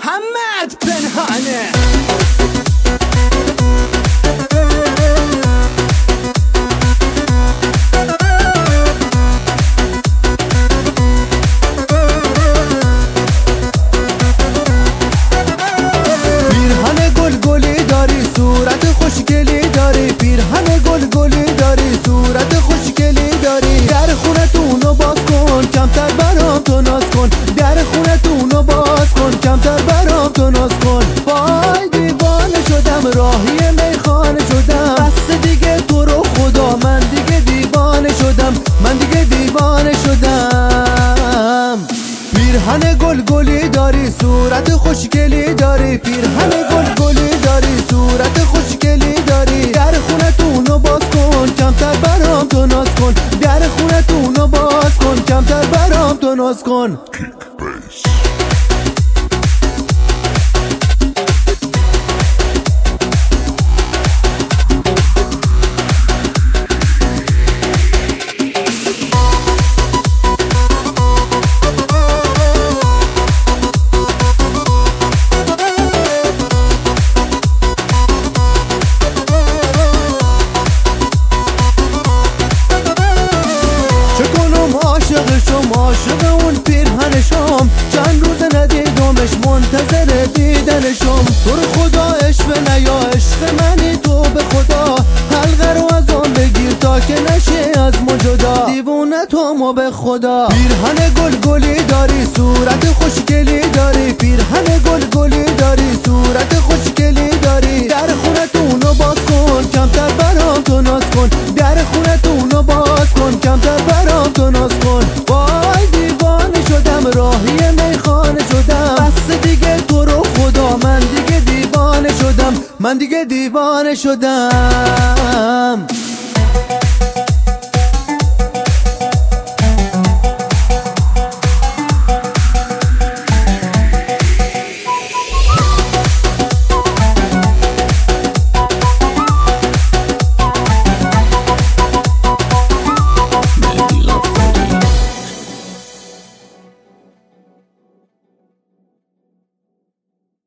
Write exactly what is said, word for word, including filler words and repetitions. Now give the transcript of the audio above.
محمد پنهانه. پیرهن گل گلی داری صورت خوشگلی داری، پیرهن گل گلی داری صورت خوشگلی داری. در خونتونو باز کن کمتر برام تو ناز کن، در خونتونو باز کن کمتر برام تو ناز کن. وای دیوانه شدم راهی میخانه شدم، بس دیگه تو رو خدا من دیگه دیوانه شدم، من دیگه دیوانه شدم. پیرهن گل گلی داری صورت خوشگلی داری، پیرهن گل گلی داری صورت خوشگلی داری. در خونتونو باز کن کمتر برام تو ناز کن، در خونتونو باز کن کمتر برام تو ناز کن. عاشقشم عاشق اون پیرهنشم، چند روز ندیدمش منتظر دیدنشم. تو رو خدا عشق نیا عشق منی تو به خدا، حلقه رو از آن بگیر تا که نشه از ما جدا. دیوونه تو ما به خدا. پیرهن گل گلی داری صورت خوشگلی داری، پیرهن گل گلی داری صورت خوشگلی داری. در خونتونو باز کن کمتر برام تو ناز کن، در خونتونو باز کن کمتر برام تو ناز کن. وای دیوانه شدم راهی میخانه شدم، بس دیگه تو رو خدا من دیگه دیوانه شدم، من دیگه دیوانه شدم.